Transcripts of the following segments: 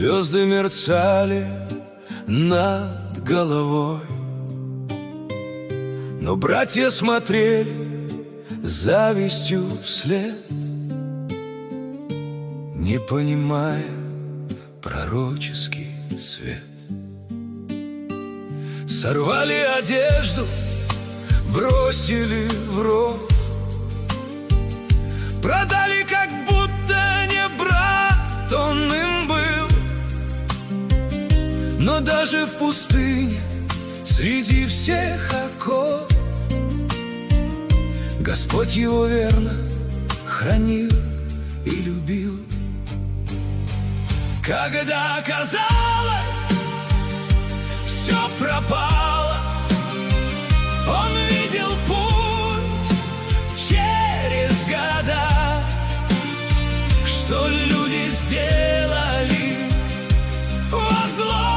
Звезды мерцали над головой, но братья смотрели с завистью вслед, не понимая пророческий свет. Сорвали одежду, бросили в ров, продали, как будто не брат он им был. Но даже в пустыне, среди всех оков, Господь его верно хранил и любил. Когда казалось, все пропало, он видел путь через года, что люди сделали во зло,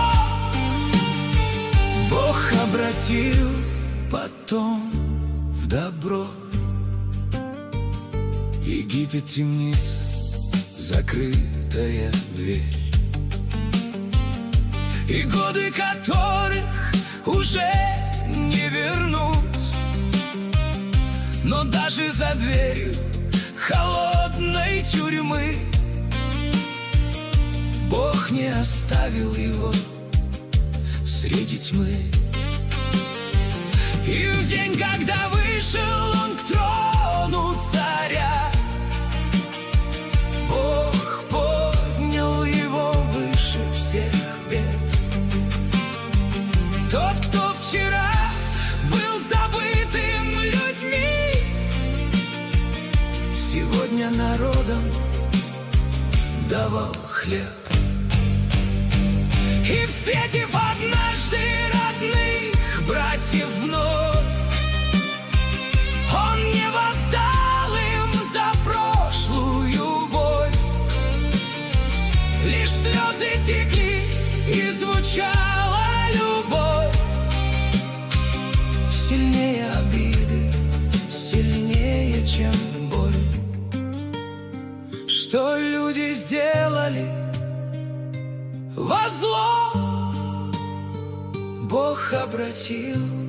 Бог обратил потом в добро. Египет — темница, закрытая дверь, и годы которых уже не вернуть. Но даже за дверью холодной тюрьмы Бог не оставил его среди тьмы. И в день, когда вышел он к трону царя, Бог поднял его выше всех бед. Тот, кто вчера был забытым людьми, сегодня народом давал хлеб. И, встретив однажды родных братьев вновь, он не воздал им за прошлую боль. Лишь слезы текли и звучала любовь. Сильнее обиды, сильнее, чем боль. Что люди сделали во зло, Бог обратил